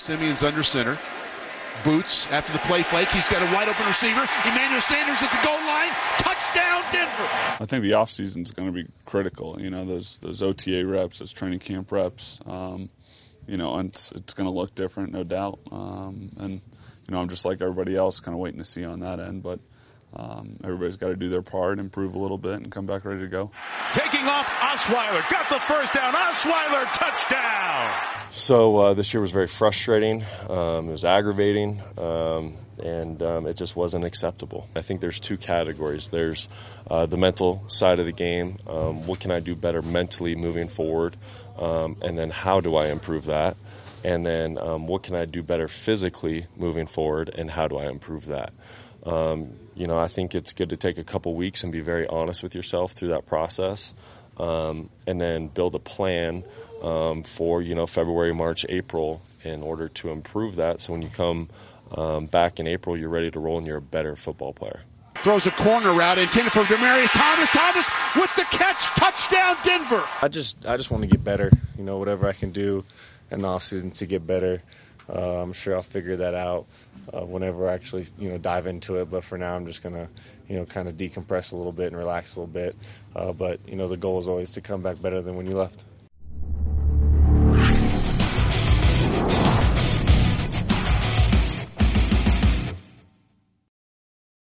Simeon's under center. Boots after the play fake. He's got a wide-open receiver. Emmanuel Sanders at the goal line. Touchdown, Denver. I think the offseason is going to be critical. You know, those OTA reps, those training camp reps. You know, and it's going to look different, no doubt. And, you know, I'm just like everybody else, kind of waiting to see on that end. But everybody's got to do their part, improve a little bit, and come back ready to go. Taking off, Osweiler got the first down. Osweiler, touchdown. So this year was very frustrating. It was aggravating, and it just wasn't acceptable. I think there's two categories. There's the mental side of the game. What can I do better mentally moving forward? And then how do I improve that? And then what can I do better physically moving forward, and how do I improve that? You know, I think it's good to take a couple weeks and be very honest with yourself through that process, and then build a plan for, you know, February, March, April in order to improve that. So when you come back in April, you're ready to roll and you're a better football player. Throws a corner route intended for Demaryius Thomas. Thomas with the catch. Touchdown, Denver. I just want to get better. You know, whatever I can do in the offseason to get better. I'm sure I'll figure that out whenever I actually, you know, dive into it. But for now, I'm just going to, you know, kind of decompress a little bit and relax a little bit. But, you know, the goal is always to come back better than when you left.